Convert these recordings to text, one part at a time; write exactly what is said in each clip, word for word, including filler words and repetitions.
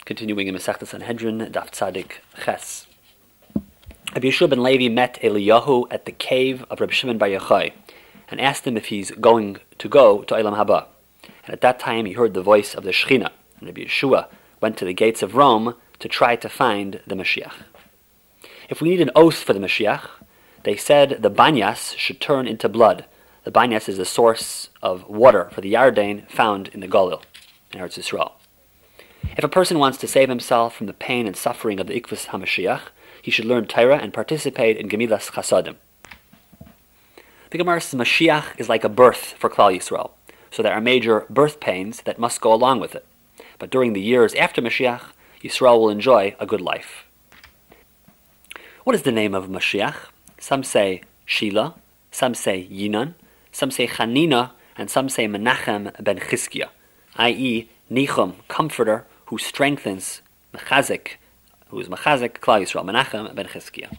Continuing in Masechtas Sanhedrin, Daf Tzadik Ches. Rabbi Yeshua ben Levi met Eliyahu at the cave of Rabbi Shimon bar Yochai and asked him if he's going to go to Olam Haba. And at that time he heard the voice of the Shechina, and Rabbi Yeshua went to the gates of Rome to try to find the Mashiach. If we need an oath for the Mashiach, they said the banyas should turn into blood. The banyas is the source of water for the Yarden found in the Galil, in Eretz Yisrael. If a person wants to save himself from the pain and suffering of the Ikvus HaMashiach, he should learn Torah and participate in Gemilas Chasadim. The Gemara says Mashiach is like a birth for Klal Yisrael, so there are major birth pains that must go along with it. But during the years after Mashiach, Yisrael will enjoy a good life. What is the name of Mashiach? Some say Shila, some say Yinan, some say Chanina, and some say Menachem ben Chizkiah, that is, Nichum, comforter, who strengthens Mechazik, who is Mechazik, Klal Yisrael, Menachem ben Chizkiah.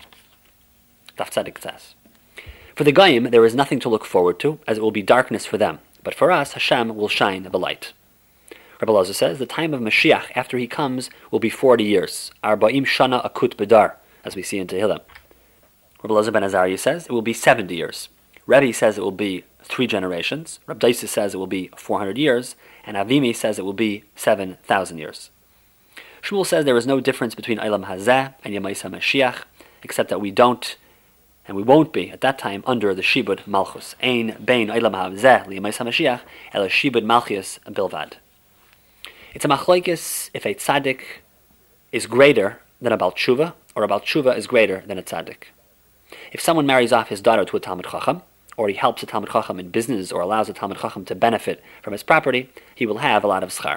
Daf Tzadik Tzas. For the Goyim, there is nothing to look forward to, as it will be darkness for them. But for us, Hashem will shine the light. Rabbi Elazar says, the time of Mashiach, after he comes, will be forty years. Arba'im shana akut bedar, as we see in Tehillim. Rabbi Elazar ben Azariah says, it will be seventy years. Rebbe says it will be three generations. Rabbi Daisa says it will be four hundred years. And Avimi says it will be seven thousand years. Shmuel says there is no difference between Olam Hazeh and Yemais HaMashiach, except that we don't, and we won't be, at that time, under the Shibud Malchus. Ein bein Olam Hazeh liyemais HaMashiach, ela Shibud Malchus bilvad. It's a machlokes if a tzaddik is greater than a Baal Tshuva, or a Baal Tshuva is greater than a tzaddik. If someone marries off his daughter to a Talmid Chacham, or he helps a Talmid Chacham in business, or allows a Talmid Chacham to benefit from his property, he will have a lot of schar.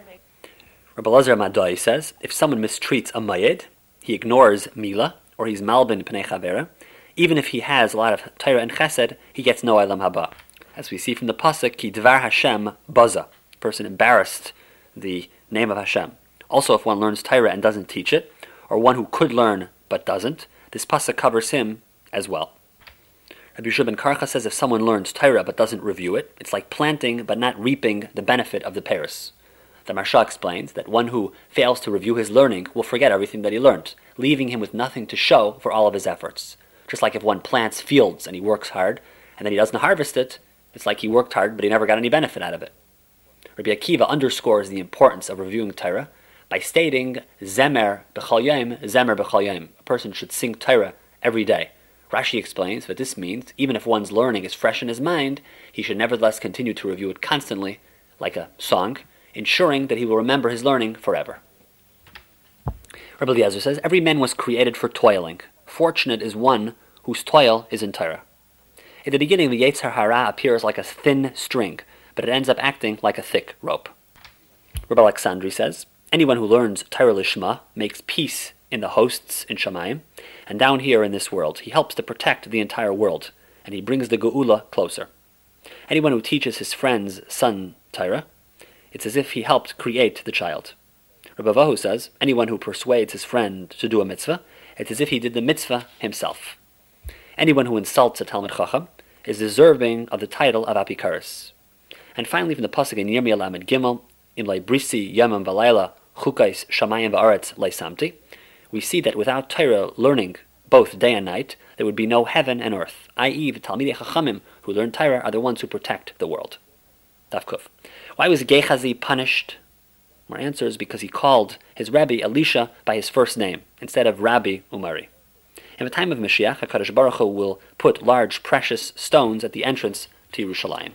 Rabbi Elazar Madai says, if someone mistreats a mayed, he ignores mila, or he's malbin pnei chavera, even if he has a lot of Torah and chesed, he gets no Olam Haba. As we see from the pasuk, ki dvar Hashem baza, person embarrassed the name of Hashem. Also, if one learns Torah and doesn't teach it, or one who could learn but doesn't, this pasuk covers him as well. Rabbi Yeshua ben Karcha says if someone learns Torah but doesn't review it, it's like planting but not reaping the benefit of the Paris. The Maharsha explains that one who fails to review his learning will forget everything that he learned, leaving him with nothing to show for all of his efforts. Just like if one plants fields and he works hard, and then he doesn't harvest it, it's like he worked hard but he never got any benefit out of it. Rabbi Akiva underscores the importance of reviewing Torah by stating, Zemer b'chal yom, Zemer b'chal yom. A person should sing Torah every day. Rashi explains that this means, even if one's learning is fresh in his mind, he should nevertheless continue to review it constantly, like a song, ensuring that he will remember his learning forever. Rabbi Eliezer says, every man was created for toiling. Fortunate is one whose toil is in Torah. In the beginning, the Yetzer Hara appears like a thin string, but it ends up acting like a thick rope. Rabbi Alexandri says, anyone who learns Torah Lishma makes peace in the hosts in Shamayim, and down here in this world, he helps to protect the entire world, and he brings the Geula closer. Anyone who teaches his friend's son Torah, it's as if he helped create the child. Rabbi Vahu says, anyone who persuades his friend to do a mitzvah, it's as if he did the mitzvah himself. Anyone who insults a Talmid Chacham is deserving of the title of Apikaris. And finally, from the pasuk in Yirmiyah Lamed Gimel, in Lei Brisi Yamam Valayla Chukais Shamayim Va'aretz Leisamti, we see that without Torah learning both day and night, there would be no heaven and earth, that is, the Talmidei Chachamim who learn Torah are the ones who protect the world. Daf Kuf. Why was Gehazi punished? Our answer is because he called his Rabbi Elisha by his first name, instead of Rabbi Umari. In the time of Mashiach, HaKadosh Baruch Hu will put large precious stones at the entrance to Yerushalayim.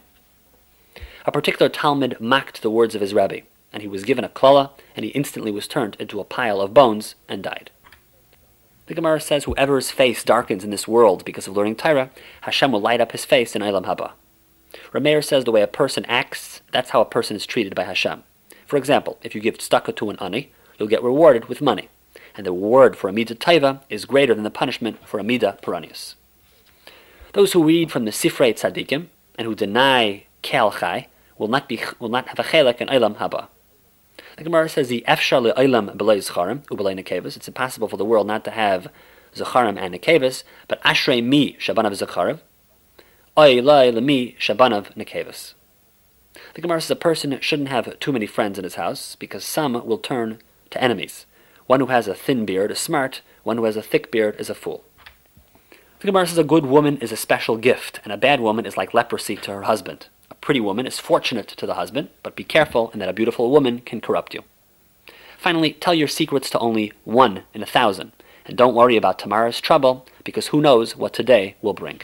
A particular Talmud mocked the words of his Rabbi, and he was given a klala, and he instantly was turned into a pile of bones and died. The Gemara says, whoever's face darkens in this world because of learning Torah, Hashem will light up his face in Olam Haba. Rameir says the way a person acts, that's how a person is treated by Hashem. For example, if you give tzedakah to an ani, you'll get rewarded with money, and the reward for a midah taiva is greater than the punishment for a midah peranius. Those who read from the Sifrei Tzadikim, and who deny Ke'al Chai, will not be will not have a chelek in Olam Haba. The Gemara says the efshar le'olam b'lei zacharim u'b'lei nekevus. It's impossible for the world not to have zacharim and nekevus, but ashrei mi shabanav zacharim, oy loy lemi shabanav nekevus. The Gemara says a person shouldn't have too many friends in his house because some will turn to enemies. One who has a thin beard is smart, one who has a thick beard is a fool. The Gemara says a good woman is a special gift, and a bad woman is like leprosy to her husband. A pretty woman is fortunate to the husband, but be careful in that a beautiful woman can corrupt you. Finally, tell your secrets to only one in a thousand, and don't worry about tomorrow's trouble, because who knows what today will bring.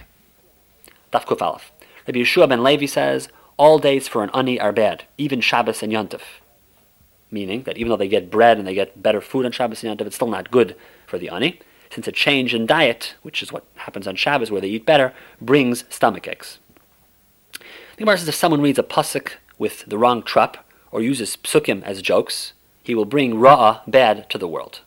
Daf Kuf Aleph. Rabbi Yeshua ben Levi says, all days for an ani are bad, even Shabbos and Yontif. Meaning that even though they get bread and they get better food on Shabbos and Yontif, it's still not good for the ani, since a change in diet, which is what happens on Shabbos where they eat better, brings stomach aches. The Gemara says if someone reads a pasuk with the wrong trup, or uses psukim as jokes, he will bring ra'ah, bad, to the world.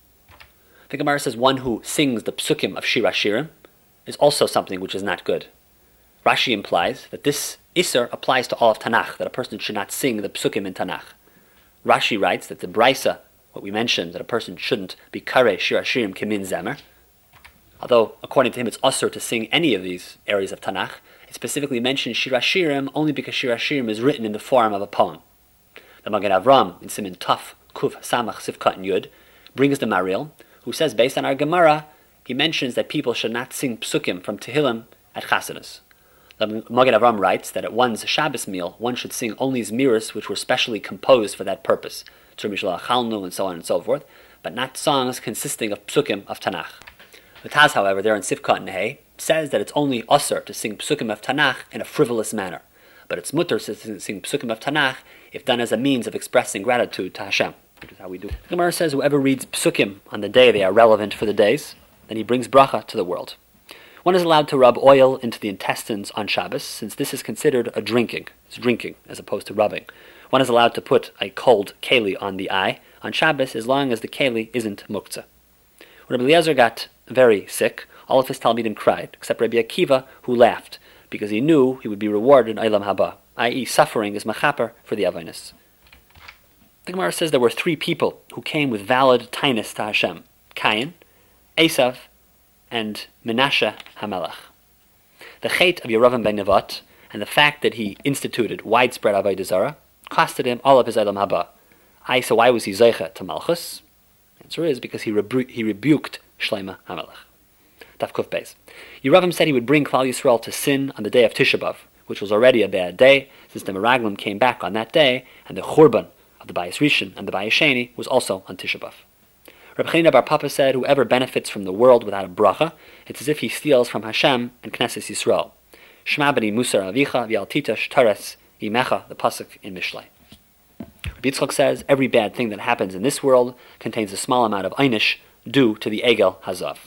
The Gemara says one who sings the psukim of Shir HaShirim is also something which is not good. Rashi implies that this Isser applies to all of Tanakh, that a person should not sing the psukim in Tanakh. Rashi writes that the Braisa, what we mentioned, that a person shouldn't be Kareh Shir HaShirim Kimin Zemer, although according to him it's usher to sing any of these areas of Tanakh, it specifically mentions Shir HaShirim only because Shir HaShirim is written in the form of a poem. The Magen Avram, in Siman Taf, Kuf, Samach, Sivkat, and Yud, brings the Maril, who says, based on our Gemara, he mentions that people should not sing psukim from Tehillim at Chasidus. The Magen Avram writes that at one's Shabbos meal, one should sing only zmiros which were specially composed for that purpose, Tzur Mishloach Chalnu and so on and so forth, but not songs consisting of psukim of Tanakh. The Taz, however, there in Sivkat and Hay, says that it's only usher to sing psukim of Tanakh in a frivolous manner, but it's mutter to sing psukim of Tanakh if done as a means of expressing gratitude to Hashem, which is how we do it. The Gemara says whoever reads psukim on the day they are relevant for the days, then he brings bracha to the world. One is allowed to rub oil into the intestines on Shabbos, since this is considered a drinking. It's drinking as opposed to rubbing. One is allowed to put a cold keli on the eye on Shabbos as long as the keli isn't muktzah. When Rabbi Eliezer got very sick, all of his Talmidim cried, except Rabbi Akiva, who laughed, because he knew he would be rewarded in Olam Haba, that is suffering is machaper for the Avonis. The Gemara says there were three people who came with valid tainus to Hashem: Cain, Esav, and Menashe HaMelech. The chait of Yeravam ben Nevat and the fact that he instituted widespread Avodah Zarah costed him all of his Olam Haba. I, so why was he Zeicha to Malchus? The answer is because he, rebu- he rebuked Shlomo HaMelech. Daf Kuf Beis. Yeravam said he would bring Klal Yisrael to sin on the day of Tisha B'Av, which was already a bad day, since the Meraglim came back on that day, and the Churban of the Bayis Rishon and the Bayis Sheni was also on Tisha B'Av. Reb Chanina Bar Papa said, whoever benefits from the world without a bracha, it's as if he steals from Hashem and Knesset Yisrael. Shema b'ni Musar avicha v'al titash tares imecha, the pasuk in Mishlei. Rabbi Yitzchak says, every bad thing that happens in this world contains a small amount of einish due to the Egel Hazav.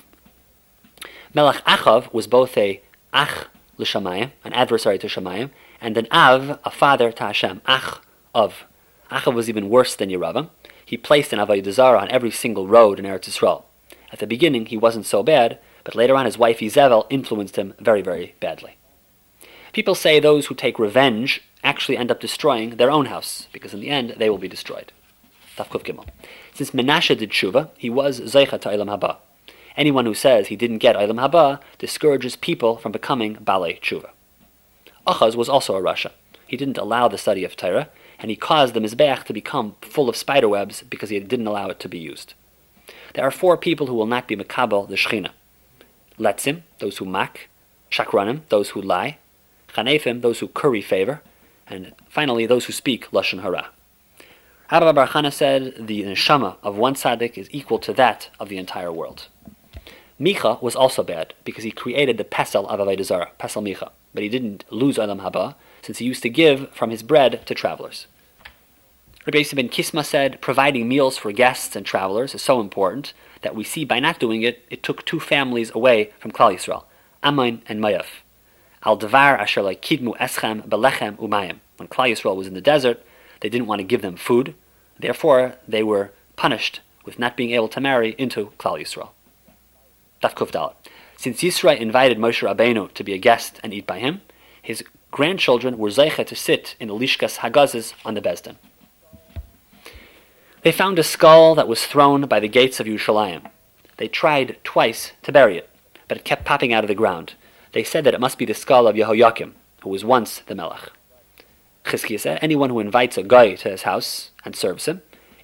Melech Achav was both a ach l'shamayim, an adversary to Shamayim, and an av, a father to Hashem, ach of. Achav was even worse than Yeravam. He placed an Avodah Zarah on every single road in Eretz Yisrael. At the beginning, he wasn't so bad, but later on his wife Izebel influenced him very, very badly. People say those who take revenge actually end up destroying their own house, because in the end, they will be destroyed. Taf Kuf Gimel. Since Menashe did tshuva, he was Zeicha to Olam Haba. Anyone who says he didn't get Olam Haba discourages people from becoming Balei Tshuva. Achaz was also a Rasha. He didn't allow the study of Torah, and he caused the Mizbeach to become full of spider webs because he didn't allow it to be used. There are four people who will not be Mekabel the Shechina: Letzim, those who mak; Shakranim, those who lie; Chanefim, those who curry favor; and finally, those who speak Lashon Hara. Rabbi Bar Chana said the neshama of one tzaddik is equal to that of the entire world. Micha was also bad because he created the pesel of Avodah Zarah, pesel Micha, but he didn't lose Olam Haba since he used to give from his bread to travelers. Rabbi Yossi ben Kisma said, providing meals for guests and travelers is so important that we see by not doing it, it took two families away from Klal Yisrael, Ammon and Mayaf. Al Devar asher like kidmu eschem belechem umayim. When Klal Yisrael was in the desert, they didn't want to give them food, therefore they were punished with not being able to marry into Klal Yisrael. Daf Kuf Dalet. Since Yisro invited Moshe Rabbeinu to be a guest and eat by him, his grandchildren were zeicha to sit in the Lishkas Hagazes on the Bezdin. They found a skull that was thrown by the gates of Yerushalayim. They tried twice to bury it, but it kept popping out of the ground. They said that it must be the skull of Yehoyakim, who was once the Melech. Chizkiah said, anyone who invites a guy to his house and serves him,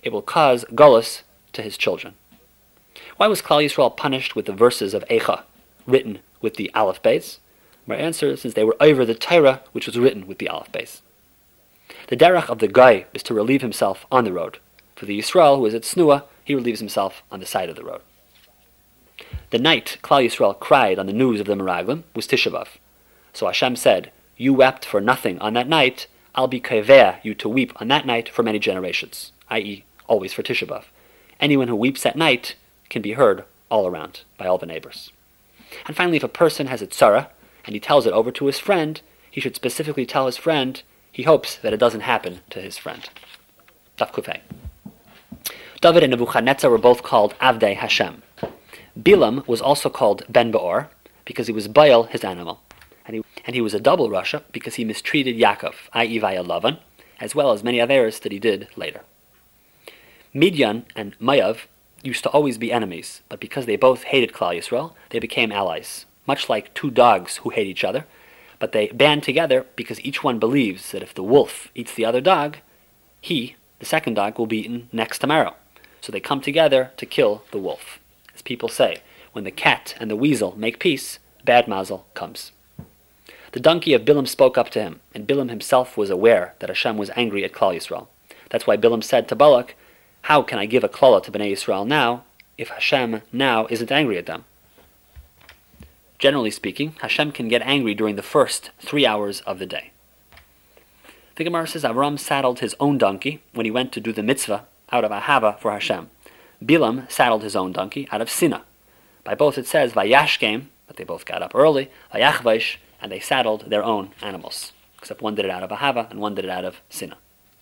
it will cause Golus to his children. Why was Klal Yisrael punished with the verses of Eicha, written with the Aleph Beis? My answer, since they were over the Torah, which was written with the Aleph Beis. The derech of the Goy is to relieve himself on the road. For the Yisrael, who is at Snua, he relieves himself on the side of the road. The night Klal Yisrael cried on the news of the Meraglim was Tisha B'Av. So Hashem said, "You wept for nothing on that night. I'll be kaveh you to weep on that night for many generations," that is, always for Tisha B'Av. Anyone who weeps at night can be heard all around by all the neighbors. And finally, if a person has a tzara and he tells it over to his friend, he should specifically tell his friend he hopes that it doesn't happen to his friend. Daf Kufay. David and Nebuchadnezzar were both called Avdei Hashem. Bilam was also called Ben Beor because he was Baal, his animal. And he, and he was a double Rasha because he mistreated Yaakov, that is via Lavan, as well as many others that he did later. Midian and Mayav used to always be enemies, but because they both hated Klal Yisrael, they became allies, much like two dogs who hate each other, but they band together because each one believes that if the wolf eats the other dog, he, the second dog, will be eaten next tomorrow. So they come together to kill the wolf. As people say, when the cat and the weasel make peace, bad mazel comes. The donkey of Bilam spoke up to him, and Bilam himself was aware that Hashem was angry at Klal Yisrael. That's why Bilam said to Balak, "How can I give a klala to Bnei Yisrael now, if Hashem now isn't angry at them?" Generally speaking, Hashem can get angry during the first three hours of the day. The Gemara says Avram saddled his own donkey when he went to do the mitzvah out of Ahava for Hashem. Bilam saddled his own donkey out of Sinah. By both it says Vayashkem, but they both got up early, Vayachvaish, and they saddled their own animals. Except one did it out of Ahava and one did it out of Sinah.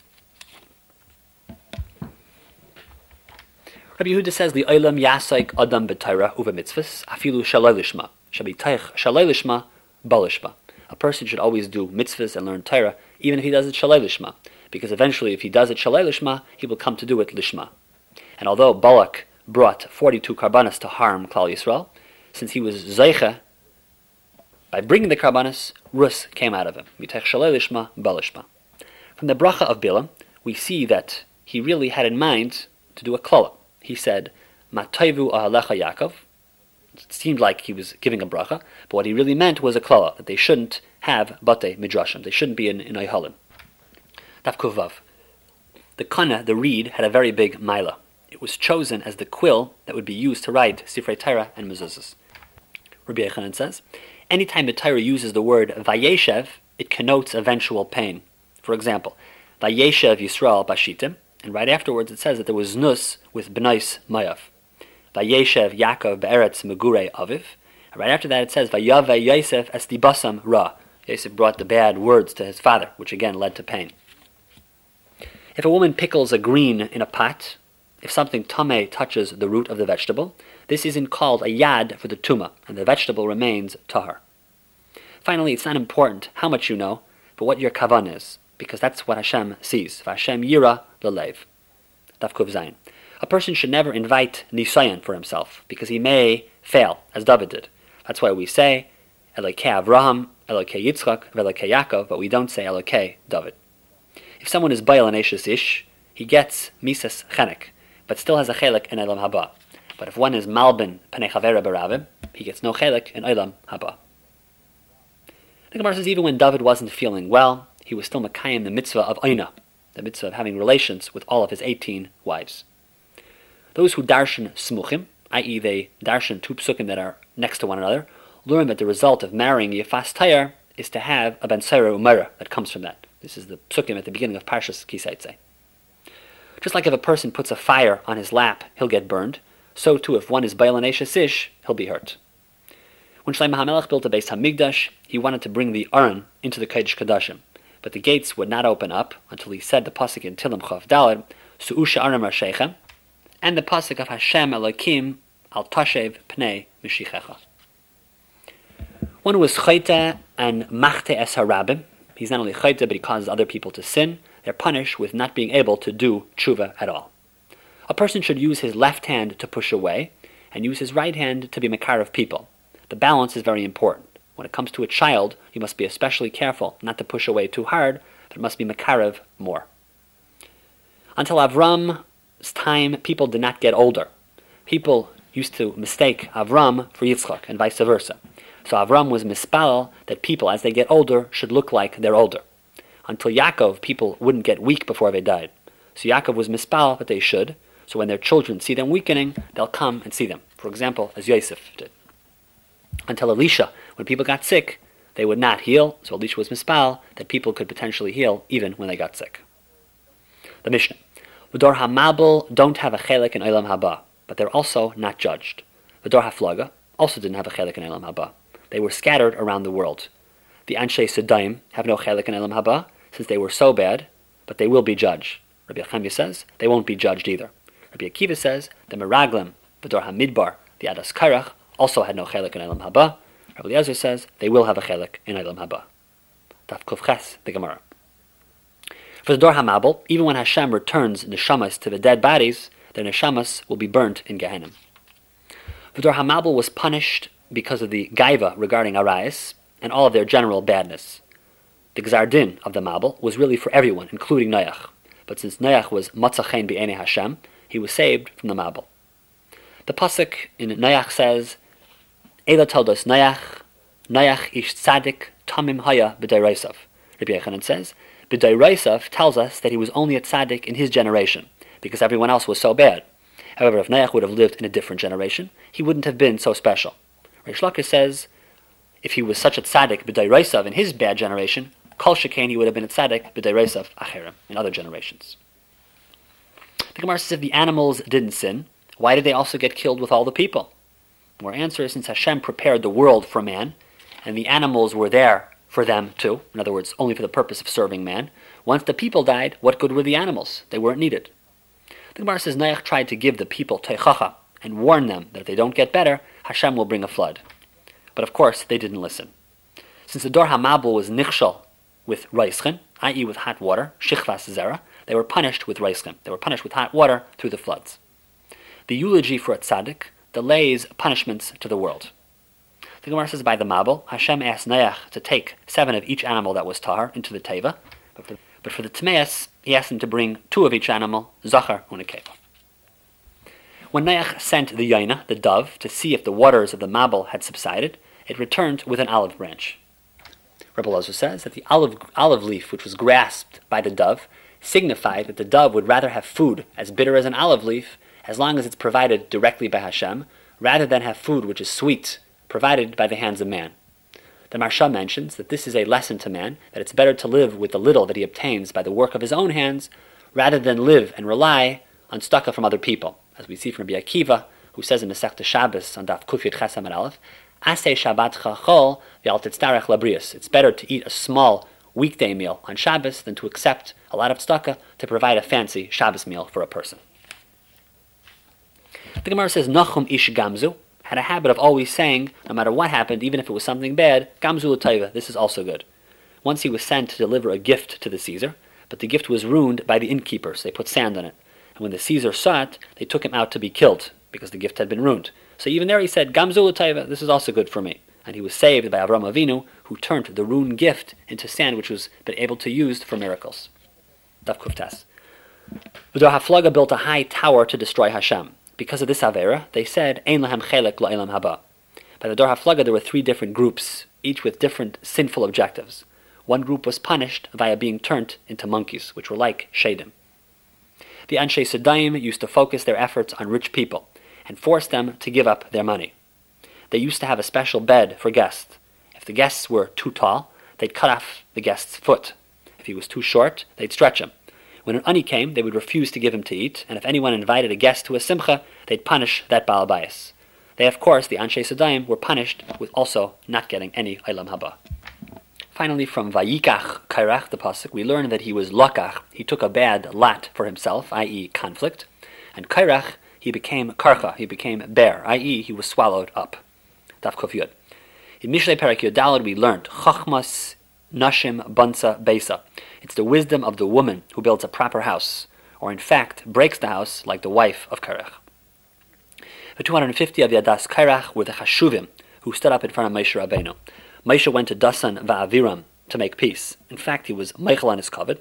Rabbi Yehuda says, "Li'olam yasaik adam b'Torah uva mitzvahs afilu shaloi lishma shabitaych shaloi lishma balishma." A person should always do mitzvahs and learn Torah, even if he does it shaloi lishma, because eventually, if he does it shaloi lishma, he will come to do it lishma. And although Balak brought forty-two karbanas to harm Klal Yisrael, since he was zeicha, by bringing the karbanas, rus came out of him. Mitaych shaloi lishma balishma. From the bracha of Bilam, we see that he really had in mind to do a klala. He said, "Matayvu ahalecha Yaakov." It seemed like he was giving a bracha, but what he really meant was a klala, that they shouldn't have batei midrashim. They shouldn't be in, in Eihalim. Daf Kuvav. The kana, the reed, had a very big maila. It was chosen as the quill that would be used to write Sifrei Torah and mezuzahs. Rabbi Yechanan says, anytime the Torah uses the word vayeshev, it connotes eventual pain. For example, vayeshev Yisrael bashitim, and right afterwards it says that there was nus with b'nais mayav. Vayeshev Yaakov be'eretz megurei aviv. And right after that it says vayave Yosef es dibasam ra. Yosef brought the bad words to his father, which again led to pain. If a woman pickles a green in a pot, if something tameh touches the root of the vegetable, this isn't called a yad for the tuma, and the vegetable remains tahar. Finally, it's not important how much you know, but what your kavan is, because that's what Hashem sees. Vashem yira lelev. Daf Kuv Zayin. A person should never invite nisayan for himself, because he may fail, as David did. That's why we say Elokei Avraham, Elokei Yitzchak, Elokei Yaakov, but we don't say Elokei David. If someone is Baal and Eshes Ish, he gets Mises Chenek, but still has a Chelek in Eilam Haba. But if one is Malbin Panei Chavera Baravim, he gets no Chelek in Eilam Haba. The Gemara says even when David wasn't feeling well, he was still Makayim the mitzvah of Oina, the mitzvah of having relations with all of his eighteen wives. Those who darshan smuchim, that is they darshan two psukim that are next to one another, learn that the result of marrying Yefas Tayar is to have a Ben Saira Umara that comes from that. This is the psukim at the beginning of Parshas Kisaitse. Just like if a person puts a fire on his lap, he'll get burned, so too if one is Baal and Eshes Ish, he'll be hurt. When Shlomo HaMelech built the Beis HaMikdash, he wanted to bring the Aron into the Kodesh Kodashim, but the gates would not open up until he said the pasuk in Tilim Chav Daled, Su'usha Aram Rasheichem, and the pasuk of Hashem Elokim Al Tashev Pnei Mishichecha. One who is chayta and machte es harabim, he's not only chayta, but he causes other people to sin. They're punished with not being able to do tshuva at all. A person should use his left hand to push away, and use his right hand to be makar of people. The balance is very important. When it comes to a child, you must be especially careful not to push away too hard, but it must be makarav more. Until Avram time, people did not get older. People used to mistake Avram for Yitzchak and vice versa. So Avram was mispal that people, as they get older, should look like they're older. Until Yaakov, people wouldn't get weak before they died. So Yaakov was mispal that they should. So when their children see them weakening, they'll come and see them. For example, as Yosef did. Until Elisha, when people got sick, they would not heal. So Elisha was mispal that people could potentially heal even when they got sick. The Mishnah. V'dor HaMabul don't have a chelik in Olam Haba, but they're also not judged. V'dor HaFlaga also didn't have a chelik in Olam Haba. They were scattered around the world. The Anshe Sedaim have no chelik in Olam Haba, since they were so bad, but they will be judged. Rabbi Yechemia says they won't be judged either. Rabbi Akiva says the Meraglim, V'dor HaMidbar, the Adas Kairach, also had no chelik in Olam Haba. Rabbi Eliezer says they will have a chelik in Olam Haba. Daf Kuf Ches, the Gemara. For the Dor HaMabul, even when Hashem returns neshamas to the dead bodies, their neshamas will be burnt in Gehenna. The Dor HaMabul was punished because of the gaiva regarding Arayas and all of their general badness. The Gzar Din of the Mabul was really for everyone, including Noach. But since Noach was Matzachen B'Einei Hashem, he was saved from the Mabul. The pasuk in Noach says, Eila Toldos Noach, Noach ish tzadik tamim haya b'daireisav. Rabbi Yochanan says, b'daireisav tells us that he was only a tzaddik in his generation, because everyone else was so bad. However, if Noach would have lived in a different generation, he wouldn't have been so special. Reish Lakish says, if he was such a tzaddik b'daireisav in his bad generation, kol shekain he would have been a tzaddik b'daireisav acherim in other generations. The Gemara says if the animals didn't sin, why did they also get killed with all the people? Our answer is since Hashem prepared the world for man, and the animals were there for them too, in other words, only for the purpose of serving man, once the people died, what good were the animals? They weren't needed. The Gemara says Noach tried to give the people teichacha and warn them that if they don't get better, Hashem will bring a flood. But of course, they didn't listen. Since the Dor HaMabul was nichshal with reischen, that is with hot water, shichvas zera, they were punished with reischen. They were punished with hot water through the floods. The eulogy for a tzaddik delays punishments to the world. The Gemara says by the Mabul, Hashem asked Noach to take seven of each animal that was tahar into the teva, but for, but for the Tmeis, he asked him to bring two of each animal, zachar and nekeva. When Noach sent the Yaina, the dove, to see if the waters of the Mabul had subsided, it returned with an olive branch. Rebbe Lozer says that the olive, olive leaf which was grasped by the dove signified that the dove would rather have food as bitter as an olive leaf as long as it's provided directly by Hashem, rather than have food which is sweet, provided by the hands of man. The Maharsha mentions that this is a lesson to man, that it's better to live with the little that he obtains by the work of his own hands, rather than live and rely on tzedakah from other people. As we see from Rabbi Akiva, who says in Masechta Shabbos on Daf Kuf Yud Ches Amud Aleph, Aseh Shabbatcha Chol v'al titztarech labrius. It's better to eat a small weekday meal on Shabbos than to accept a lot of tzedakah to provide a fancy Shabbos meal for a person. The Gemara says Nachum ish Gamzu had a habit of always saying, no matter what happened, even if it was something bad, Gamzu l'taiva, this is also good. Once he was sent to deliver a gift to the Caesar, but the gift was ruined by the innkeepers. They put sand on it. And when the Caesar saw it, they took him out to be killed, because the gift had been ruined. So even there he said, Gamzu l'taiva, this is also good for me. And he was saved by Avram Avinu, who turned the ruined gift into sand which was been able to use for miracles. Daf Kuftas. V'dor HaFlaga built a high tower to destroy Hashem. Because of this Avera, they said, Ein lahem chelek la'olam haba. By the Dor HaFlaga there were three different groups, each with different sinful objectives. One group was punished via being turned into monkeys, which were like Shadim. The Anshe Sedaim used to focus their efforts on rich people, and force them to give up their money. They used to have a special bed for guests. If the guests were too tall, they'd cut off the guest's foot. If he was too short, they'd stretch him. When an ani came, they would refuse to give him to eat, and if anyone invited a guest to a simcha, they'd punish that Baal Bayis. They, of course, the Anshe Sedaim, were punished with also not getting any Olam Haba. Finally, from Vayikach Kairach, the pasuk, we learn that he was Lakach. He took a bad lot for himself, that is conflict. And Kairach, he became Karcha, he became bear, that is he was swallowed up. Daf Kuf Yud. In Mishlei Perek Yudalad we learned Chachmas Nashim Bansa Beisa. It's the wisdom of the woman who builds a proper house, or in fact breaks the house like the wife of Kairach. The two hundred fifty of the Adas Kairach were the Chashuvim who stood up in front of Moshe Rabbeinu. Moshe went to Dasan Va'aviram to make peace. In fact, he was Meichel on his covet.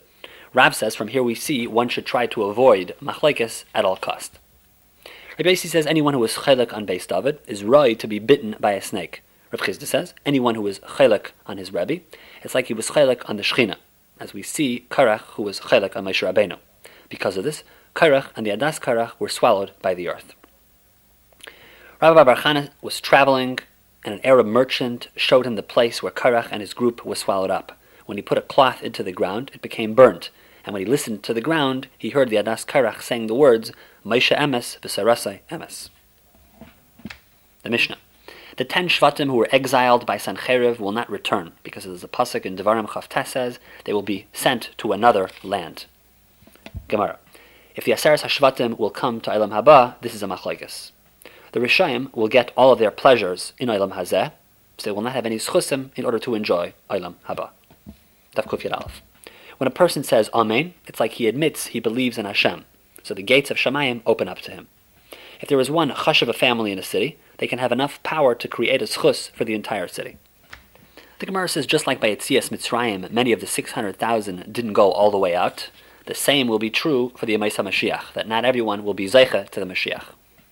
Rav says, from here we see one should try to avoid machlekes at all cost. Rabbi Yossi says anyone who is chelek on Beis David is right to be bitten by a snake. Rav Chisda says anyone who is chelek on his Rebbe, it's like he was chelek on the Shechina, as we see Korach who was chelek on Moshe Rabbeinu. Because of this, Korach and the Adas Korach were swallowed by the earth. Rabbi Bar Chana was traveling, and an Arab merchant showed him the place where Korach and his group was swallowed up. When he put a cloth into the ground, it became burnt, and when he listened to the ground, he heard the Adas Korach saying the words, Moshe emes v'Sarasai emes. The Mishnah. The ten Shvatim who were exiled by Sancheriv will not return, because as the pasuk in Devarim Chavtes says, they will be sent to another land. Gemara. If the Aseres HaShvatim will come to Olam Haba, this is a machlokes. The Rishayim will get all of their pleasures in Olam Hazeh, so they will not have any schusim in order to enjoy Olam Haba. Daf Kuf Yud Aleph. When a person says Amen, it's like he admits he believes in Hashem, so the gates of Shamayim open up to him. If there is one chash of a family in a city, they can have enough power to create a schus for the entire city. The Gemara says just like by Yetzias Mitzrayim, many of the six hundred thousand didn't go all the way out, the same will be true for the Yemais HaMashiach, that not everyone will be zeicha to the Mashiach.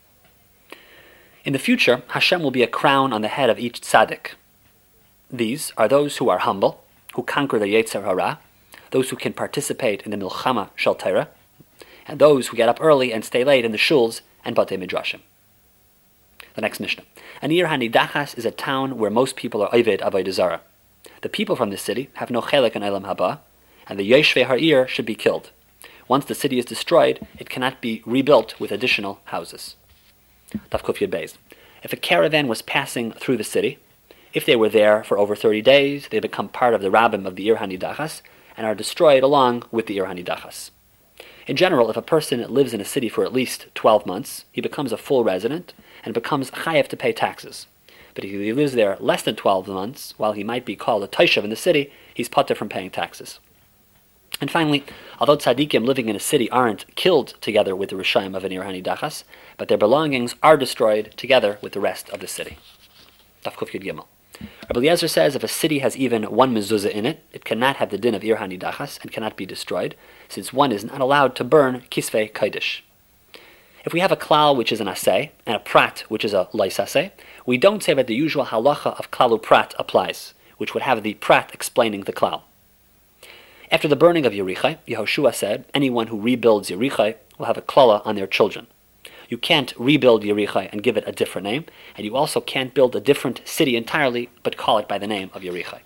In the future, Hashem will be a crown on the head of each tzaddik. These are those who are humble, who conquer the Yetzer Hara, those who can participate in the Milchama Shel Torah, and those who get up early and stay late in the shuls and Batei Midrashim. The next Mishnah. An Ir HaNidachas is a town where most people are Oved Avodah Zarah. The people from this city have no chelek in Olam Haba, and the Yoshvei Ha'ir should be killed. Once the city is destroyed, it cannot be rebuilt with additional houses. Daf Kuf Yud Beis. If a caravan was passing through the city, if they were there for over thirty days, they become part of the rabbim of the Ir HaNidachas and are destroyed along with the Ir HaNidachas. In general, if a person lives in a city for at least twelve months, he becomes a full resident and becomes chayav to pay taxes. But if he lives there less than twelve months, while he might be called a taishav in the city, he's patur from paying taxes. And finally, although tzaddikim living in a city aren't killed together with the Rishayim of an Ir HaNidachas, but their belongings are destroyed together with the rest of the city. Daf Kuf Yud Gimel. Rabbi Eliezer says if a city has even one mezuzah in it, it cannot have the din of Ir HaNidachas and cannot be destroyed, since one is not allowed to burn kisvei kodesh. If we have a klal which is an aseh and a prat which is a lois aseh, we don't say that the usual halacha of klalu prat applies, which would have the prat explaining the klal. After the burning of Yerichai, Yehoshua said, anyone who rebuilds Yerichai will have a klala on their children. You can't rebuild Yerichai and give it a different name, and you also can't build a different city entirely, but call it by the name of Yerichai.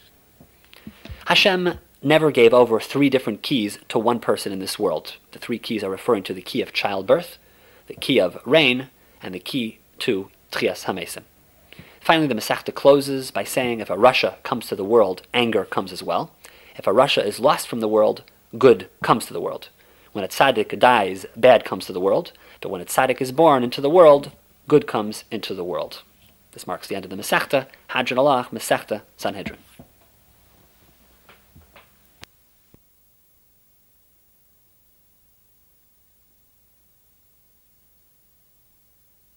Hashem never gave over three different keys to one person in this world. The three keys are referring to the key of childbirth, the key of rain, and the key to Tchias HaMesim. Finally, the Masechta closes by saying if a rasha comes to the world, anger comes as well. If a rasha is lost from the world, good comes to the world. When a tzaddik dies, bad comes to the world. But when a tzaddik is born into the world, good comes into the world. This marks the end of the Masechta, Hadran Alach, Masechta, Sanhedrin.